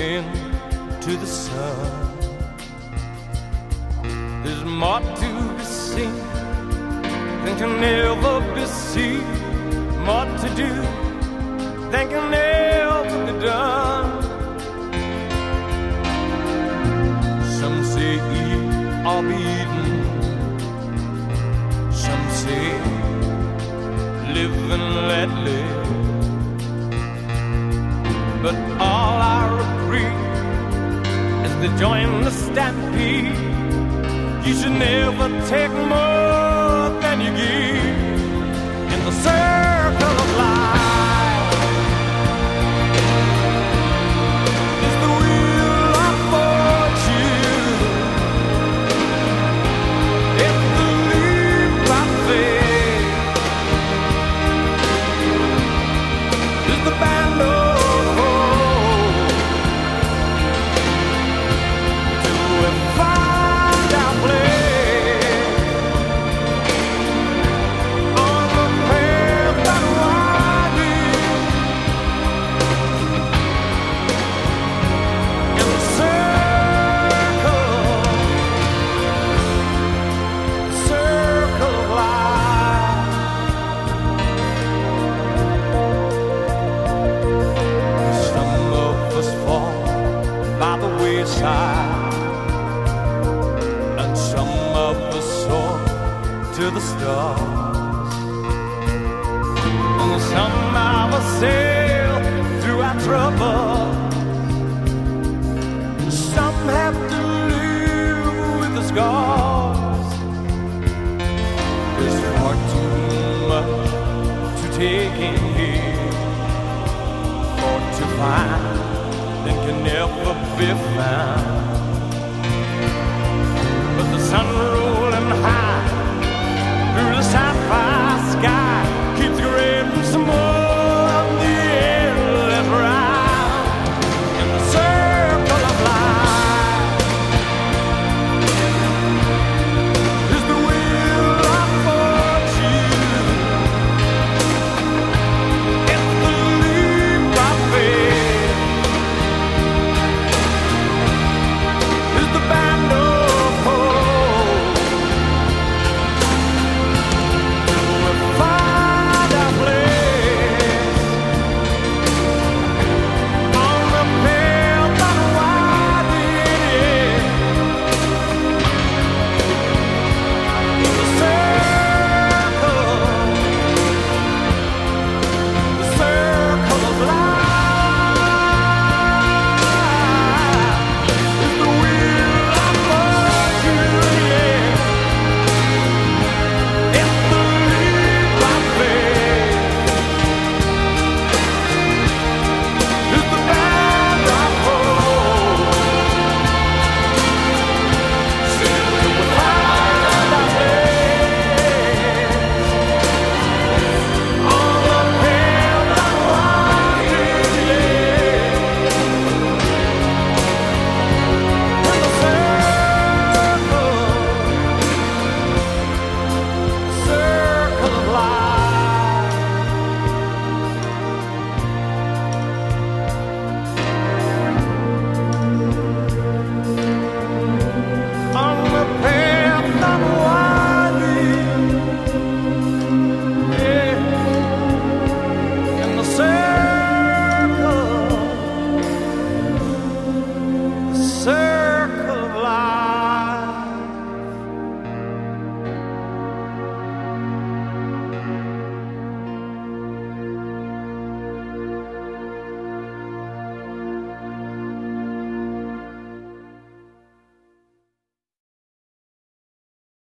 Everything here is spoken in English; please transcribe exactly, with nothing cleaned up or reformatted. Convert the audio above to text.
into the sun. There's more to be seen than can ever be seen, more to do than can ever be done. Some say eat or be eaten, some say live and let live. But all I agree is to join the stampede. You should never take more than you give in the circle of life. It's the wheel of fortune. It's the leap I faith. It's the band of and some of us soar to the stars, and some of us sail through our trouble. Some have to live with the scars. There's far too much to take in here, for to find that can never be found. But the sun